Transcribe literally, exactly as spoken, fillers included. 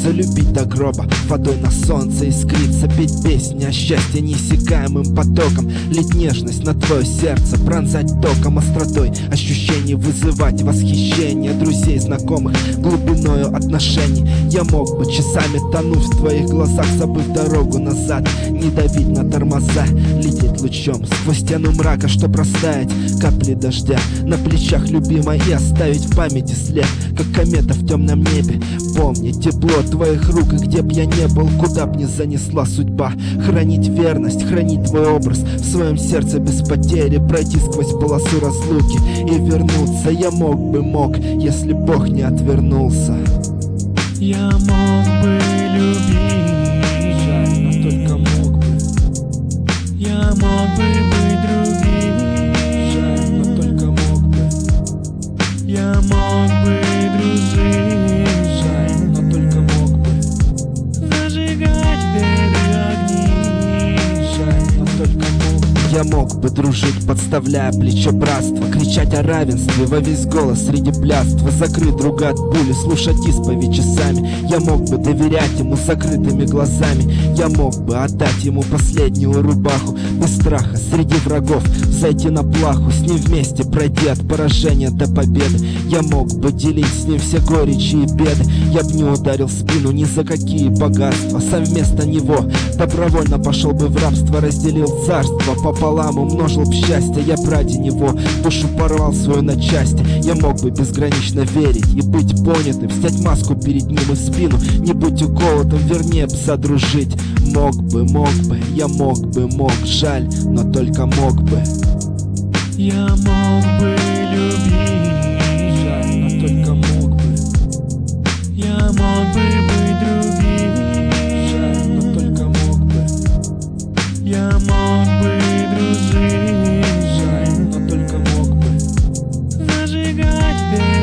Хочется любить до гроба, водой на солнце искриться, петь песни о счастье неиссякаемым потоком, лить нежность на твое сердце, пронзать током, остротой ощущений, вызывать восхищение друзей, знакомых, глубиною отношений. Я мог бы часами тонуть в твоих глазах, забыв дорогу назад, не давить на тормоза, лететь лучом сквозь стену мрака, чтоб растаять капли дождя на плечах любимой и оставить в памяти след, как комета в темном небе. Помни тепло твоих рук, и где б я не был, куда б ни занесла судьба, хранить верность, хранить твой образ в своем сердце без потери, пройти сквозь полосу разлуки и вернуться. Я мог бы, мог, если Бог не отвернулся. Я мог бы любить, жаль, но только мог бы. Я мог бы быть другим, жаль, но только мог бы. Я мог бы дружить, жаль, но только мог бы. зажигать белые огни, жаль, но только мог бы. Я мог бы дружить, подставляя плечо братства, кричать о равенстве во весь голос среди блядства, закрыть друга от боли, слушать исповедь часами. Я мог бы доверять ему с закрытыми глазами. Я мог бы отдать ему последнюю рубаху, без страха среди врагов зайти на плаху, с ним вместе пройти от поражения до победы. Я мог бы делить с ним все горечи и беды. Я б не ударил в спину ни за какие богатства, сам вместо него добровольно пошел бы в рабство, разделил царство пополам, умножил б счастье. Я б ради него душу порвал свою на части. Я мог бы безгранично верить и быть понятым, снять маску перед ним и в спину не быть уколотым, вернее б задружить. Мог бы, мог бы, я мог бы, мог, жаль, но только мог бы. Я мог бы любить, жаль, но только мог бы. Я мог бы быть другим, жаль, но только мог бы. я мог бы дружить, жаль, но только мог бы. зажигать белые